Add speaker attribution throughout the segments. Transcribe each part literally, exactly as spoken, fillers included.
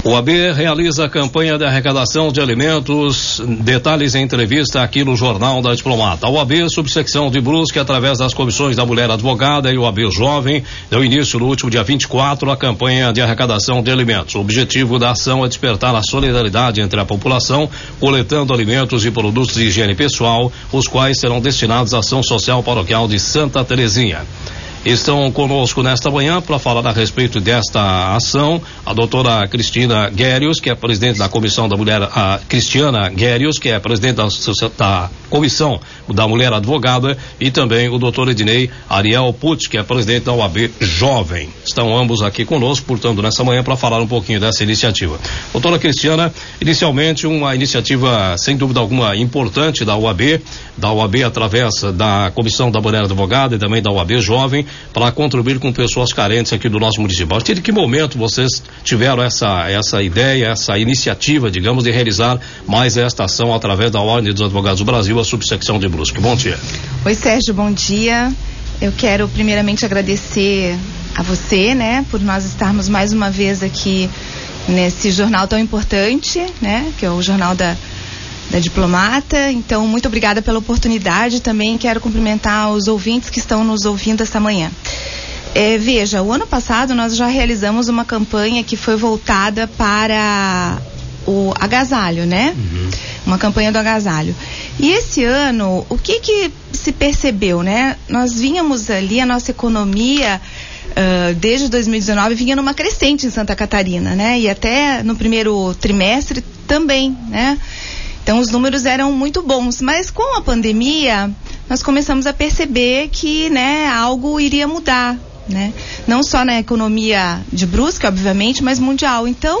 Speaker 1: O A B realiza a campanha de arrecadação de alimentos. Detalhes em entrevista aqui no Jornal da Diplomata. O A B, subsecção de Brusque, através das comissões da Mulher Advogada e o A B Jovem, deu início no último dia vinte e quatro à campanha de arrecadação de alimentos. O objetivo da ação é despertar a solidariedade entre a população, coletando alimentos e produtos de higiene pessoal, os quais serão destinados à ação social paroquial de Santa Terezinha. Estão conosco nesta manhã para falar a respeito desta ação a doutora Cristina Guérios, que é presidente da Comissão da Mulher, a Cristiana Guérios, que é presidente da, da Comissão da Mulher Advogada, e também o doutor Ednei Ariel Putz, que é presidente da U A B Jovem. Estão ambos aqui conosco, portanto, nessa manhã para falar um pouquinho dessa iniciativa. Doutora Cristiana, inicialmente uma iniciativa, sem dúvida alguma, importante da U A B, da U A B através da Comissão da Mulher Advogada e também da U A B Jovem, para contribuir com pessoas carentes aqui do nosso município. A partir de que momento vocês tiveram essa, essa ideia, essa iniciativa, digamos, de realizar mais esta ação através da Ordem dos Advogados do Brasil, a subsecção de Brusque? Bom dia.
Speaker 2: Oi, Sérgio, bom dia. Eu quero primeiramente agradecer a você, né, por nós estarmos mais uma vez aqui nesse jornal tão importante, né, que é o Jornal da da Diplomata. Então, muito obrigada pela oportunidade. Também quero cumprimentar os ouvintes que estão nos ouvindo esta manhã. É, veja, o ano passado nós já realizamos uma campanha que foi voltada para o agasalho, né? Uhum. Uma campanha do agasalho. E esse ano, o que que se percebeu, né? Nós vínhamos ali, a nossa economia Uh, desde dois mil e dezenove vinha numa crescente em Santa Catarina, né? E até no primeiro trimestre também, né? Então os números eram muito bons, mas com a pandemia nós começamos a perceber que, né, algo iria mudar, né? Não só na economia de Brusque, obviamente, mas mundial. Então,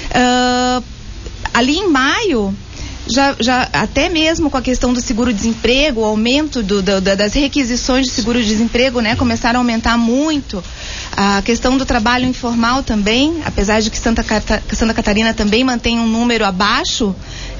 Speaker 2: uh, ali em maio, já, já até mesmo com a questão do seguro-desemprego, o aumento do, do, das requisições de seguro-desemprego, né, começaram a aumentar muito. A questão do trabalho informal também, apesar de que Santa, Cata, Santa Catarina também mantém um número abaixo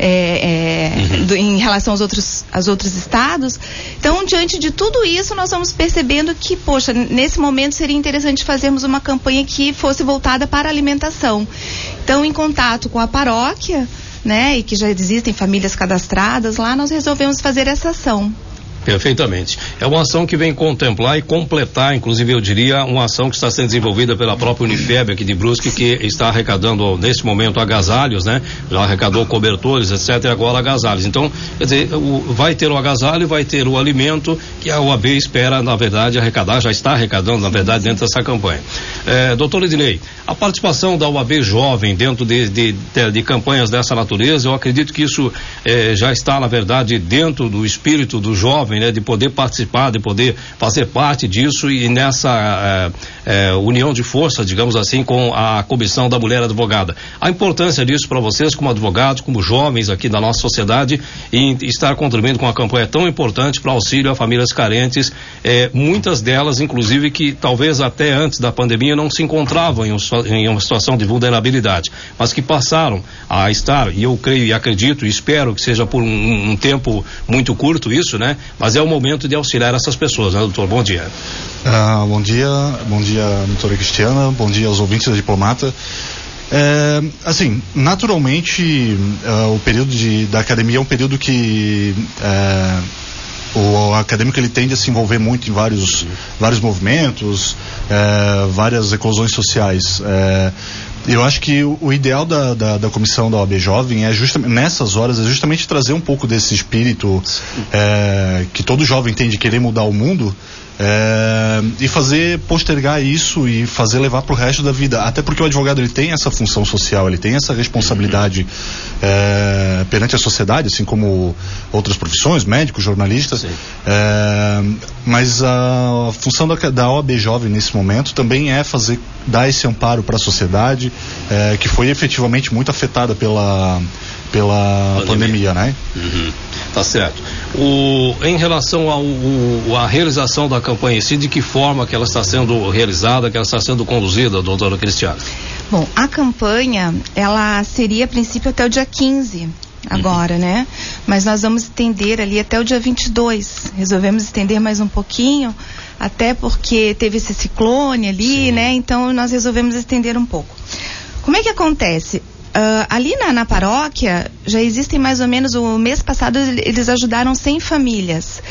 Speaker 2: é, é, uhum. do, em relação aos outros, aos outros estados. Então, diante de tudo isso, nós vamos percebendo que, poxa, nesse momento seria interessante fazermos uma campanha que fosse voltada para a alimentação. Então, em contato com a paróquia, né, e que já existem famílias cadastradas lá, nós resolvemos fazer essa ação.
Speaker 1: Perfeitamente. É uma ação que vem contemplar e completar, inclusive eu diria, uma ação que está sendo desenvolvida pela própria Unifeb aqui de Brusque, que está arrecadando nesse momento agasalhos, né? Já arrecadou cobertores, etcétera, e agora agasalhos. Então, quer dizer, o, vai ter o agasalho, vai ter o alimento que a U A B espera, na verdade, arrecadar, já está arrecadando, na verdade, dentro dessa campanha. É, doutor Ednei, a participação da U A B Jovem dentro de, de, de, de campanhas dessa natureza, eu acredito que isso é, já está, na verdade, dentro do espírito do jovem, né, de poder participar, de poder fazer parte disso e nessa é, é, união de força, digamos assim, com a Comissão da Mulher Advogada. A importância disso para vocês, como advogados, como jovens aqui da nossa sociedade, em estar contribuindo com uma campanha tão importante para auxílio a famílias carentes, é, muitas delas, inclusive, que talvez até antes da pandemia não se encontravam em, um, em uma situação de vulnerabilidade, mas que passaram a estar, e eu creio e acredito e espero que seja por um, um tempo muito curto isso, né? Mas é o momento de auxiliar essas pessoas, né, doutor? Bom dia.
Speaker 3: Ah, bom dia, bom dia, doutora Cristiana, bom dia aos ouvintes da Diplomata. É, assim, naturalmente, uh, o período de, da academia é um período que uh, o acadêmico ele tende a se envolver muito em vários, vários movimentos, uh, várias eclosões sociais. Uh, Eu acho que o, o ideal da, da, da comissão da O A B Jovem é justamente, nessas horas, é justamente trazer um pouco desse espírito é, que todo jovem tem de querer mudar o mundo, é, e fazer postergar isso e fazer levar para o resto da vida, até porque o advogado ele tem essa função social, ele tem essa responsabilidade é, perante a sociedade, assim como outras profissões, médicos, jornalistas, é, mas a função da, da O A B Jovem nesse momento também é fazer, dar esse amparo para a sociedade é, que foi efetivamente muito afetada pela pela pandemia, pandemia né?
Speaker 1: Uhum. Tá certo. O, em relação ao, o, a realização da campanha em si, de que forma que ela está sendo realizada, que ela está sendo conduzida, doutora Cristiana?
Speaker 2: Bom, a campanha, ela seria a princípio até o dia quinze, agora, uhum. né? Mas nós vamos estender ali até o dia vinte e dois. Resolvemos estender mais um pouquinho, até porque teve esse ciclone ali, Sim. né? Então nós resolvemos estender um pouco. Como é que acontece? Uh, ali na, na paróquia, já existem mais ou menos, o mês passado eles ajudaram cem famílias.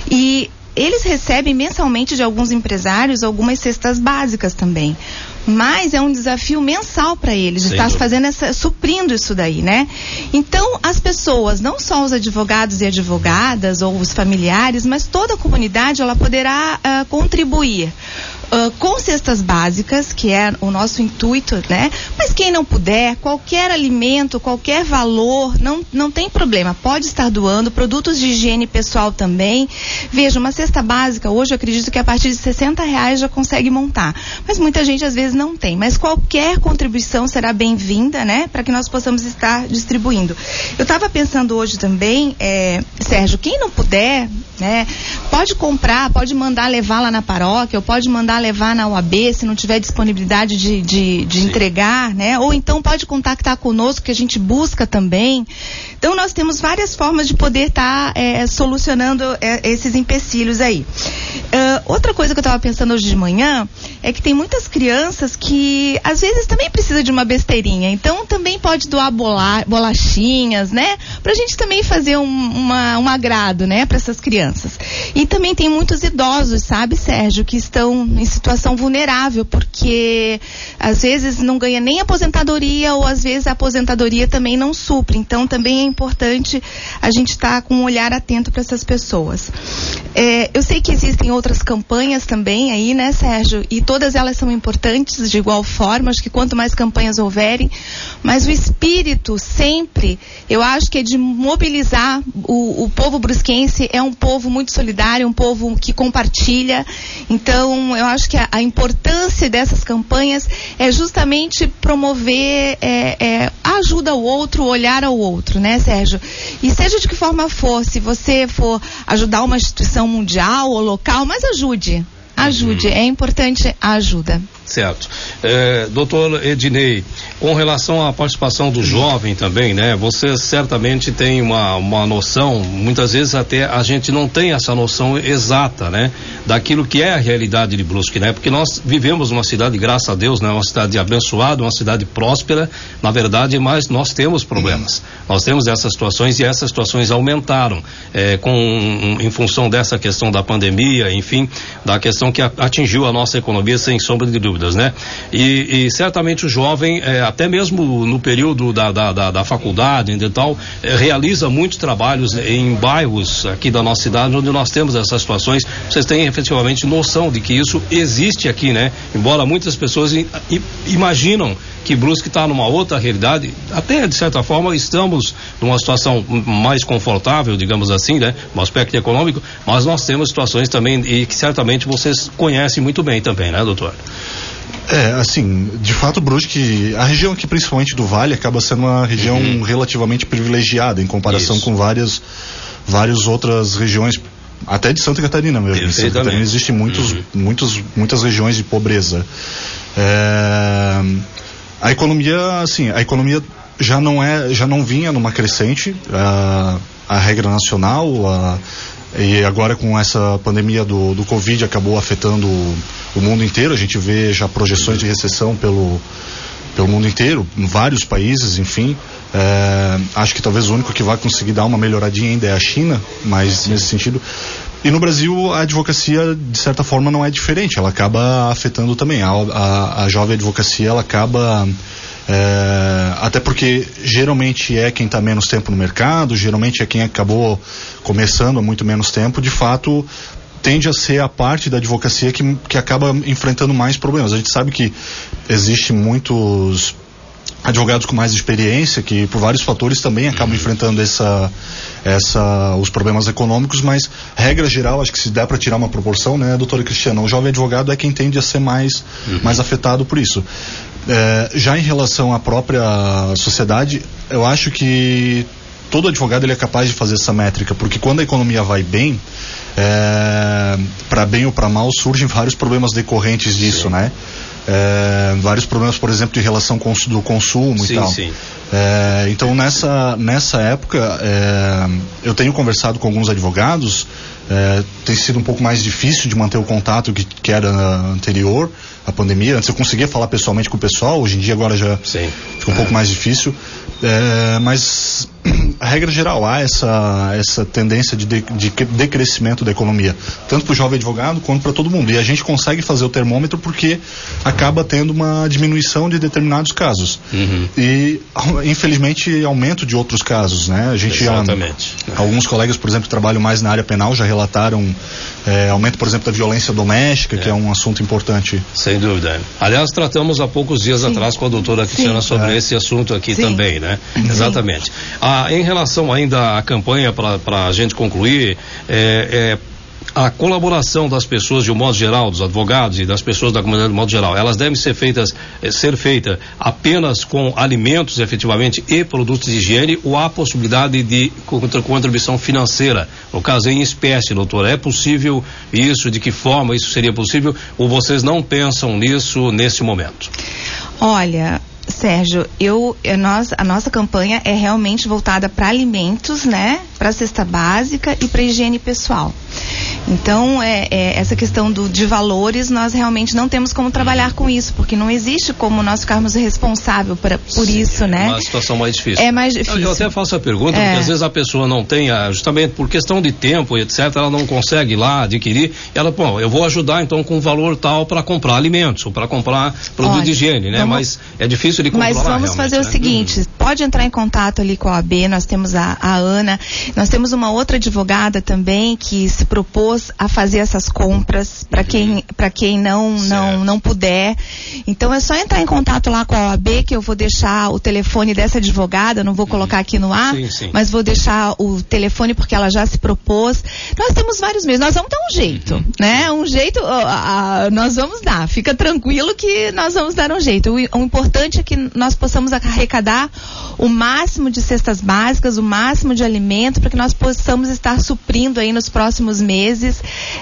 Speaker 2: E eles recebem mensalmente de alguns empresários algumas cestas básicas também. Mas é um desafio mensal para eles, de estar fazendo essa, suprindo isso daí, né? Então, as pessoas, não só os advogados e advogadas, ou os familiares, mas toda a comunidade, ela poderá uh, contribuir. Uh, com cestas básicas, que é o nosso intuito, né? Mas quem não puder, qualquer alimento, qualquer valor, não, não tem problema, pode estar doando, produtos de higiene pessoal também. Veja, uma cesta básica, hoje eu acredito que a partir de sessenta reais já consegue montar, mas muita gente às vezes não tem, mas qualquer contribuição será bem-vinda, né? Para que nós possamos estar distribuindo. Eu estava pensando hoje também, é, Sérgio, quem não puder, né? Pode comprar, pode mandar levar lá na paróquia, ou pode mandar levar na U A B, se não tiver disponibilidade de, de, de entregar, né? Ou então pode contactar conosco, que a gente busca também. Então nós temos várias formas de poder estar tá, é, solucionando é, esses empecilhos aí. Uh, outra coisa que eu estava pensando hoje de manhã é que tem muitas crianças que às vezes também precisa de uma besteirinha, então também pode doar bola, bolachinhas, né? Pra gente também fazer um, uma, um agrado, né? Para essas crianças. E também tem muitos idosos, sabe, Sérgio, que estão em situação vulnerável, porque às vezes não ganha nem aposentadoria, ou às vezes a aposentadoria também não supre. Então também é importante a gente estar tá com um olhar atento para essas pessoas. É, eu sei que existem outras campanhas também aí, né, Sérgio? E todas elas são importantes de igual forma, acho que quanto mais campanhas houverem, mas o espírito sempre, eu acho que é de mobilizar o, o povo brusquense, é um povo muito solidário, um povo que compartilha. Então eu acho que a, a importância dessas campanhas é justamente promover é, é, a ajuda ao outro, o olhar ao outro, né, Sérgio? E seja de que forma for, se você for ajudar uma instituição mundial ou local, mas ajude. Ajude, é importante a ajuda.
Speaker 1: Certo. É, doutor Ednei, com relação à participação do jovem também, né? Você certamente tem uma, uma noção, muitas vezes até a gente não tem essa noção exata, né? Daquilo que é a realidade de Brusque, né? Porque nós vivemos uma cidade, graças a Deus, né? Uma cidade abençoada, uma cidade próspera, na verdade, mas nós temos problemas. Nós temos essas situações e essas situações aumentaram, é, com, um, em função dessa questão da pandemia, enfim, da questão que atingiu a nossa economia, sem sombra de dúvida. Né? E, e certamente o jovem, é, até mesmo no período da, da, da, da faculdade e tal, é, realiza muitos trabalhos em bairros aqui da nossa cidade, onde nós temos essas situações. Vocês têm efetivamente noção de que isso existe aqui, né? Embora muitas pessoas i, i, imaginam que Brusque está numa outra realidade, até de certa forma estamos numa situação mais confortável, digamos assim, né? No aspecto econômico, mas nós temos situações também e que certamente vocês conhecem muito bem também, né, doutor?
Speaker 3: É, assim, de fato, Brusque, a região aqui, principalmente do Vale, acaba sendo uma região uhum. relativamente privilegiada em comparação Isso. com várias, várias outras regiões, até de Santa Catarina mesmo. Em Santa Catarina existem muitos, uhum. muitos, muitas regiões de pobreza. É, a economia, assim, a economia já não é, já não vinha numa crescente, a, a regra nacional, a, e agora com essa pandemia do, do Covid acabou afetando o, o mundo inteiro. A gente vê já projeções de recessão pelo, pelo mundo inteiro, em vários países, enfim. É, acho que talvez o único que vai conseguir dar uma melhoradinha ainda é a China, mas Sim. nesse sentido. E no Brasil a advocacia, de certa forma, não é diferente, ela acaba afetando também. A, a, a jovem advocacia, ela acaba... É, até porque geralmente é quem está menos tempo no mercado, geralmente é quem acabou começando há muito menos tempo, de fato tende a ser a parte da advocacia que, que acaba enfrentando mais problemas. A gente sabe que existe muitos advogados com mais experiência que por vários fatores também acabam uhum. enfrentando essa, essa, os problemas econômicos, mas regra geral, acho que se der para tirar uma proporção, né, doutora Cristiana, o jovem advogado é quem tende a ser mais, uhum. mais afetado por isso. É, já em relação à própria sociedade, eu acho que todo advogado ele é capaz de fazer essa métrica, porque quando a economia vai bem, é, para bem ou para mal, surgem vários problemas decorrentes disso, sim. né? É, vários problemas, por exemplo, de relação com, do consumo sim, e tal. Sim. É, então nessa, nessa época é, eu tenho conversado com alguns advogados É, tem sido um pouco mais difícil de manter o contato que, que era anterior à pandemia. Antes eu conseguia falar pessoalmente com o pessoal, hoje em dia agora já Sim. fica um pouco mais difícil. É, mas a regra geral, há essa, essa tendência de, de, de decrescimento da economia, tanto para o jovem advogado quanto para todo mundo. E a gente consegue fazer o termômetro porque acaba tendo uma diminuição de determinados casos. Uhum. E, infelizmente, aumento de outros casos, né? A gente
Speaker 1: Exatamente.
Speaker 3: Já, alguns colegas, por exemplo, que trabalham mais na área penal já relataram é, aumento, por exemplo, da violência doméstica, é. que é um assunto importante.
Speaker 1: Sem dúvida. Aliás, tratamos há poucos dias Sim. atrás com a doutora Cristiana Sim. sobre é. esse assunto aqui Sim. também, né? Sim. Exatamente. Ah, em relação ainda à campanha, para a gente concluir, é, é, a colaboração das pessoas de um modo geral, dos advogados e das pessoas da comunidade de modo geral, elas devem ser feitas, é, ser feita apenas com alimentos efetivamente e produtos de higiene, ou há possibilidade de contribuição financeira, no caso em espécie, doutora? É possível isso? De que forma isso seria possível? Ou vocês não pensam nisso nesse momento?
Speaker 2: Olha, Sérgio, eu, nós, a nossa campanha é realmente voltada para alimentos, né? Para cesta básica e para higiene pessoal. Então, é, é, essa questão do, de valores, nós realmente não temos como trabalhar com isso, porque não existe como nós ficarmos responsáveis por, por
Speaker 1: Sim,
Speaker 2: isso, né?
Speaker 1: É uma situação mais difícil.
Speaker 2: É mais difícil.
Speaker 1: Eu, eu até faço a pergunta, é. porque às vezes a pessoa não tem, justamente por questão de tempo, etcétera, ela não consegue ir lá adquirir, ela, bom, eu vou ajudar então com um valor tal para comprar alimentos, ou para comprar produto Olha, de higiene, né? Vamos, Mas é difícil de controlar.
Speaker 2: Mas vamos fazer
Speaker 1: né?
Speaker 2: o seguinte, hum. pode entrar em contato ali com a O A B, nós temos a, a Ana, nós temos uma outra advogada também que se propôs a fazer essas compras para quem, para quem não, não, não puder. Então é só entrar em contato lá com a O A B, que eu vou deixar o telefone dessa advogada, não vou colocar aqui no ar, sim, sim. mas vou deixar o telefone porque ela já se propôs. Nós temos vários meios, nós vamos dar um jeito, uhum. né? Um jeito, uh, uh, nós vamos dar, fica tranquilo que nós vamos dar um jeito. O, o importante é que nós possamos arrecadar o máximo de cestas básicas, o máximo de alimento, para que nós possamos estar suprindo aí nos próximos meses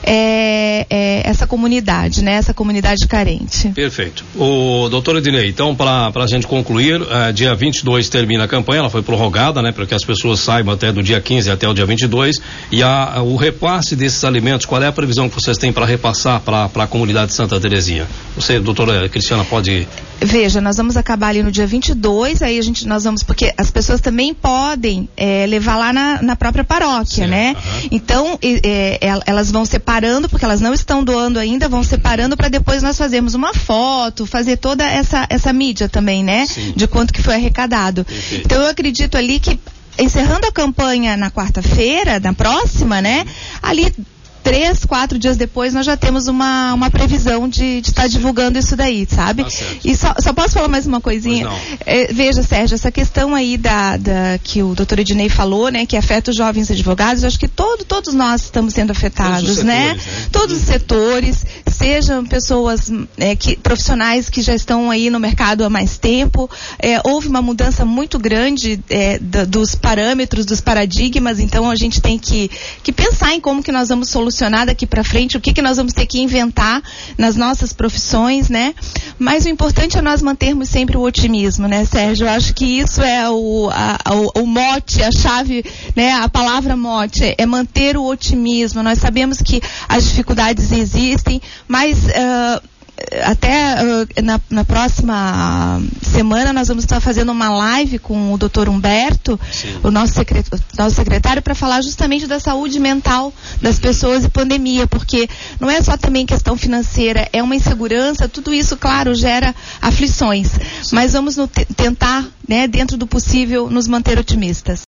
Speaker 2: é, é, essa comunidade, né? Essa comunidade carente.
Speaker 1: Perfeito. O doutor Ednei, então, para a gente concluir, uh, dia vinte e dois termina a campanha, ela foi prorrogada, né? Para que as pessoas saibam até do dia quinze até o dia vinte e dois, e a, o repasse desses alimentos, qual é a previsão que vocês têm para repassar para a comunidade de Santa Terezinha? Você, doutora Cristiana, pode...
Speaker 2: Veja, nós vamos acabar ali no dia vinte e dois, aí a gente, nós vamos, porque as pessoas também podem é, levar lá na, na própria paróquia, Sim, né? Uh-huh. Então, é, é, elas vão separando, porque elas não estão doando ainda, vão separando para depois nós fazermos uma foto, fazer toda essa, essa mídia também, né? Sim. De quanto que foi arrecadado. Perfeito. Então, eu acredito ali que, encerrando a campanha na quarta-feira, na próxima, né? Ali... Três, quatro dias depois nós já temos uma, uma previsão de estar tá divulgando isso daí, sabe? Tá e só, só posso falar mais uma coisinha? É, veja, Sérgio, essa questão aí da, da, que o doutor Ednei falou, né? Que afeta os jovens advogados, eu acho que todo, todos nós estamos sendo afetados, todos né? Setores, né? Todos os setores, sejam pessoas, é, que, profissionais que já estão aí no mercado há mais tempo, é, houve uma mudança muito grande é, da, dos parâmetros, dos paradigmas, então a gente tem que, que pensar em como que nós vamos solucionar daqui para frente, o que que nós vamos ter que inventar nas nossas profissões, né? Mas o importante é nós mantermos sempre o otimismo, né, Sérgio? Eu acho que isso é o, a, o, o mote, a chave, né? A palavra mote é manter o otimismo. Nós sabemos que as dificuldades existem, mas uh, até uh, na, na próxima semana nós vamos estar fazendo uma live com o doutor Humberto, Sim. o nosso, secret, nosso secretário, para falar justamente da saúde mental das pessoas e pandemia, porque não é só também questão financeira, é uma insegurança, tudo isso, claro, gera aflições, Sim. mas vamos no, tentar, né, dentro do possível, nos manter otimistas.